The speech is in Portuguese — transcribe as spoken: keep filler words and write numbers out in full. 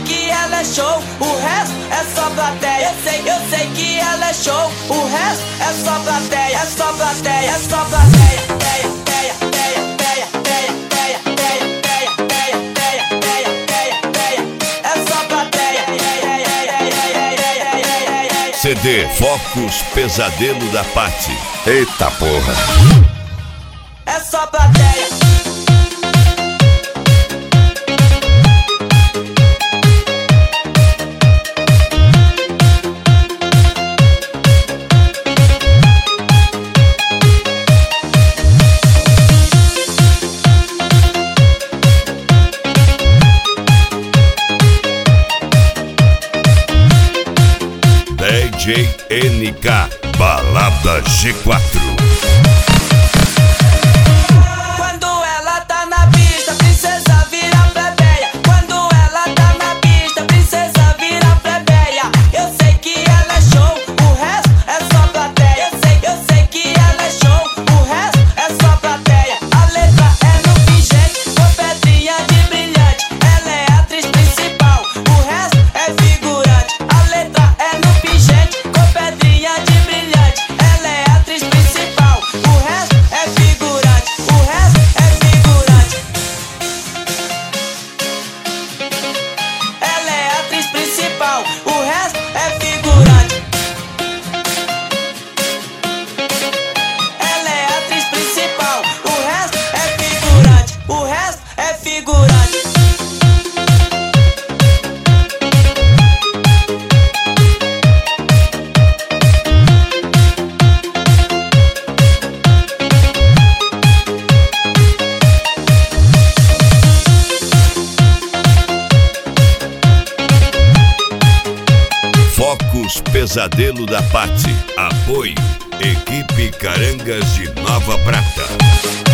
que ela é show, o resto é só plateia. Eu sei, eu sei que ela é show, o resto é só plateia, é só plateia, é só plateia. Teia, teia, teia, teia, teia, teia, teia, teia, teia, teia, teia, teia, é só plateia. C D Focus Pesadelo da Paty. Eita porra! É só plateia. D J N K Balada G quatro. Quando ela tá na pista, princesa vira plebeia. Quando ela tá na pista, princesa vira plebeia. Eu sei que ela é show, o resto é só plateia. Eu sei, eu sei que ela é show, o resto é só plateia. A letra é no pingente, com pedrinha de brilhante. Ela é a atriz principal, o resto é figurante. A letra é no pingente, com pedrinha de brilhante. Ela é a atriz principal, o resto é figurante. O resto é figurante. Ela é a atriz principal, o resto é figurante. Ela é a atriz principal, o resto é figurante. O resto é figurante. Focus Pesadelo da Paty. Apoio Equipe Carangas de Nova Prata.